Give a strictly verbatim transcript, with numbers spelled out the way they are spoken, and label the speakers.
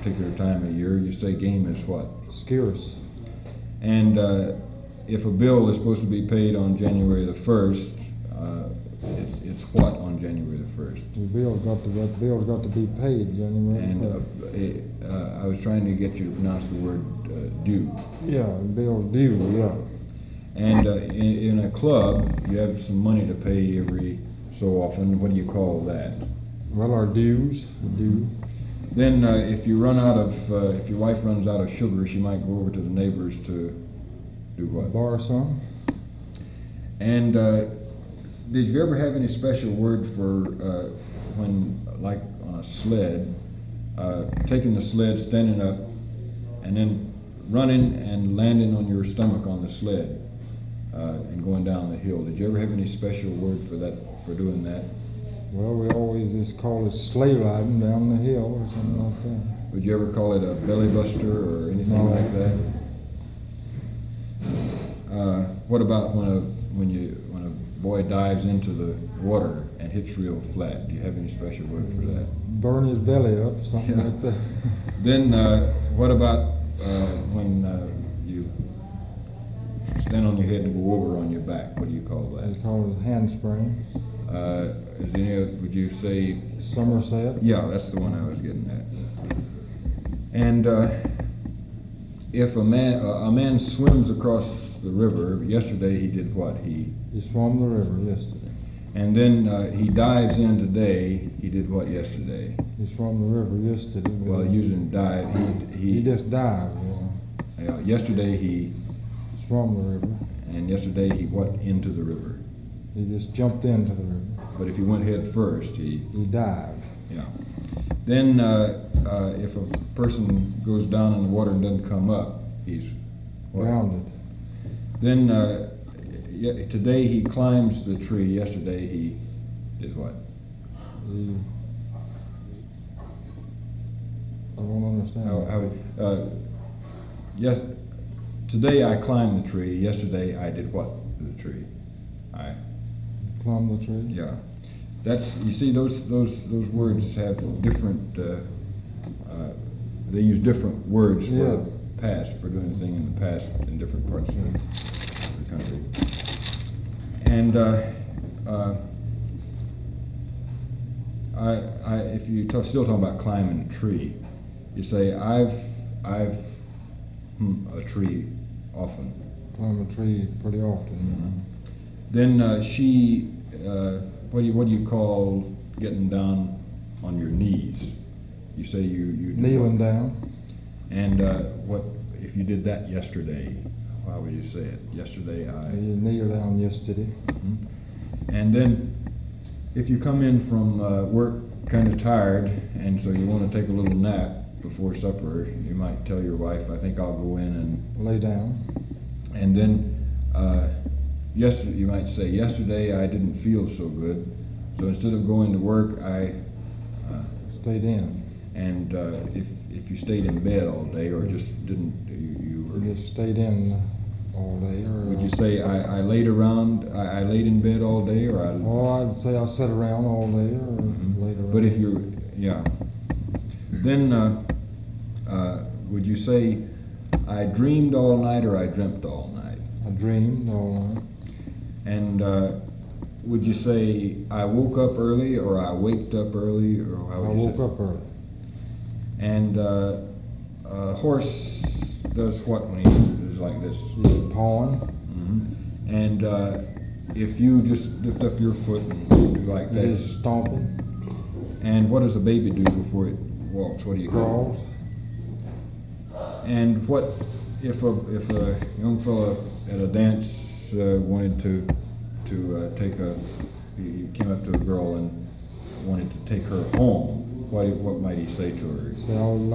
Speaker 1: particular time of year. You say game is what?
Speaker 2: Scarce.
Speaker 1: And uh, if a bill is supposed to be paid on January the first, uh, it's, it's what on January the first?
Speaker 2: The bill's got to, that bill's got to be paid January
Speaker 1: And
Speaker 2: the
Speaker 1: uh,
Speaker 2: first.
Speaker 1: eh, uh, I was trying to get you to pronounce the word uh, due.
Speaker 2: Yeah, the bill's due, yeah.
Speaker 1: And uh, in, in a club, you have some money to pay every so often. What do you call that?
Speaker 2: Well, our dues, due.
Speaker 1: Then uh, if you run out of, uh, if your wife runs out of sugar, she might go over to the neighbors to do what?
Speaker 2: Borrow some.
Speaker 1: And uh, did you ever have any special word for uh, when, like on a sled, uh, taking the sled, standing up, and then running and landing on your stomach on the sled uh, and going down the hill? Did you ever have any special word for that, for doing that?
Speaker 2: Well, we always just call it sleigh riding down the hill or something like that.
Speaker 1: Would you ever call it a belly buster or anything
Speaker 2: No.
Speaker 1: like that? Uh, what about when a when you when a boy dives into the water and hits real flat? Do you have any special word for that?
Speaker 2: Burn his belly up, something
Speaker 1: Yeah.
Speaker 2: like that.
Speaker 1: Then uh, what about uh, when uh, you stand on your head and go over on your back? What do you call
Speaker 2: They
Speaker 1: that?
Speaker 2: call it handspring.
Speaker 1: Uh, is any of, would you say?
Speaker 2: Somerset.
Speaker 1: Yeah, that's the one I was getting at. And uh, if a man uh, a man swims across the river, yesterday he did what? He
Speaker 2: He swam the river yesterday.
Speaker 1: and then uh, he dives in today. He did what yesterday?
Speaker 2: He swam the river yesterday.
Speaker 1: Well, using dive, he he,
Speaker 2: He just dived, yeah.
Speaker 1: yeah, yesterday he
Speaker 2: Swam the river.
Speaker 1: and yesterday he what into the river.
Speaker 2: He just jumped into the river.
Speaker 1: But if he went head first, he
Speaker 2: He dived.
Speaker 1: yeah. Then uh, uh, if a person goes down in the water and doesn't come up, he's what?
Speaker 2: Grounded.
Speaker 1: Then uh, ye- today he climbs the tree. Yesterday he did what?
Speaker 2: He, I don't understand.
Speaker 1: How, how, uh, yes, today I climbed the tree. Yesterday I did what to the tree? I
Speaker 2: Plumb the tree?
Speaker 1: yeah. That's you see those those those words have different. Uh, uh, they use different words for
Speaker 2: Yeah.
Speaker 1: the past for doing a thing in the past in different parts of the, the country. And uh, uh, I, I, if you talk, still talking about climbing a tree, you say I've I've hmm, a tree often.
Speaker 2: Climb the tree pretty often.
Speaker 1: Mm-hmm. Then uh, she, uh, what do you what do you call getting down on your knees? You say you you do
Speaker 2: Kneeling
Speaker 1: what?
Speaker 2: down.
Speaker 1: And uh, what if you did that yesterday? How would you say it? Yesterday I.
Speaker 2: You kneel down yesterday.
Speaker 1: Mhm. And then, if you come in from uh, work kind of tired, and so you want to take a little nap before supper, you might tell your wife, "I think I'll go in and."
Speaker 2: Lay down.
Speaker 1: And then, uh, yesterday you might say, "Yesterday I didn't feel so good, so instead of going to work, I." Uh,
Speaker 2: Stayed in.
Speaker 1: and uh, if if you stayed in bed all day, or just didn't, you, you were.
Speaker 2: You just stayed in all day, or.
Speaker 1: Would you say I, I laid around, I, I laid in bed all day, or I?
Speaker 2: Oh, I'd say I sat around all day, or
Speaker 1: Mhm.
Speaker 2: laid around.
Speaker 1: But if you're, yeah. Then, uh, uh, would you say I dreamed all night or I dreamt all night?
Speaker 2: I dreamed all night.
Speaker 1: And uh, would you say I woke up early or I waked up early, or how
Speaker 2: I
Speaker 1: would you
Speaker 2: woke
Speaker 1: say?
Speaker 2: up early.
Speaker 1: And uh, a horse does what when he is like this?
Speaker 2: He's pawing.
Speaker 1: Mhm. And uh, if you just lift up your foot and do like that,
Speaker 2: He's stomping.
Speaker 1: and what does a baby do before it walks? What do you call
Speaker 2: Crawls.
Speaker 1: it? And what if a if a young fellow at a dance uh, wanted to to uh, take a he came up to a girl and wanted to take her home? What what might he say to her?
Speaker 2: Say, I'll